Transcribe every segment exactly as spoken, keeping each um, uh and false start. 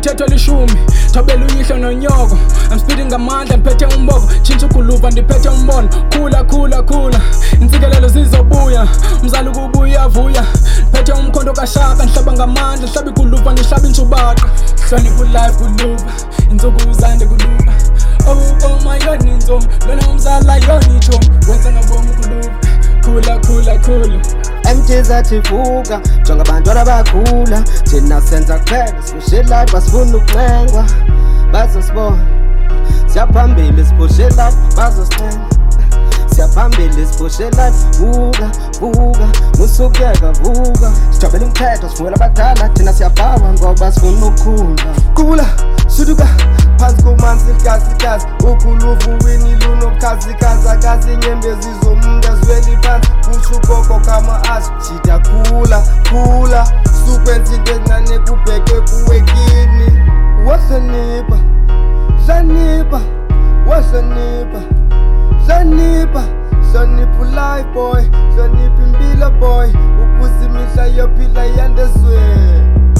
kuthethwa lishumi thobela uyihlo nonyoko I'm speeding ngamandla ngiphethe umboko tshintsha ukuluva ndiphethe umbono khula khula khula intsikelelo zizobuya umzali ukubuya avuya phethe umkhonto kashaka ndihlaba ngamandla ndihlaba ikuluva ndihlaba intshubaqa hlonipha ulife kuluva insuku uzande kuluva oh oh my god ninzom lona umzala yona ithom wenza ngabomi kuluva khula khula khula M J zathi vuka jonga abantwana abakhula thina senza kuphela sipushe life basifuna ukunengwa bazosibona siyaphambili sipushe life bazosinenga siyaphambili sipushe life vuka vuka musukeka vuka sijabela umthetho sivulela abadala thina siyabhawa ngoba sifuna ukukhula khula suduka phansi komanzi ligazikazi ukuluva uwini lunobukhazikhazi akazi inyembezi zomuntu azweli phansi kusho ugogo kama-ashi jida khula khula sukwenza into encane kubheke kuwekini wahlonipha hlonipha wahlonipha hlonipha hlonipha ulife boy hlonipha impilo boy ukuze imihla yophila yandezweni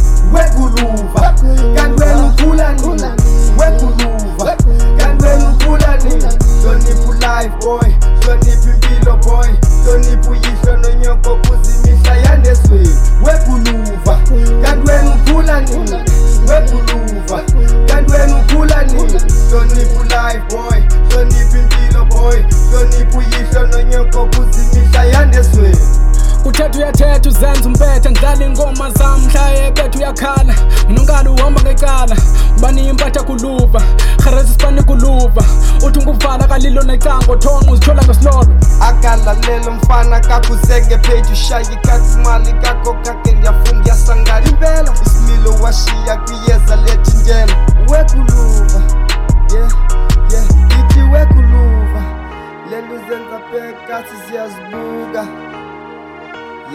wekuluva kanti wena ukhula nini wekuluva kanti wena ukhula nini hlonipha ulife boy hlonipha impilo boy hlonipha uyihlo nonyoko ukuze imihla yandezweni wekuluva kanti wena ukhula nini wekuluva kanti wena ukhula nini hlonipha ulife boy hlonipha impilo boy hlonipha uyihlo nonyoko ukuze imihla yandezweni uthetha uyathetha uzenza umpetha ndidlala ingoma zam mhlaye bethu uyakhala unonkala uhamba ngecala ubani impatha kuluva kharezi sipani kuluva uthi unguvala kalilo necango thonqa uzithola ngesilolo akalalela umfana kakuzeke page ushaye ikhathi imali kakho kake ndiyafunda yasangala impela isimilo washiya kwiyeza lethi njena wekuluva yeah yeah ithi wekuluva lento zenza phekathi siyazibuka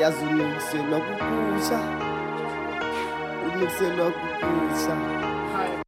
yazunukselwa kukusha unukselwa kukusha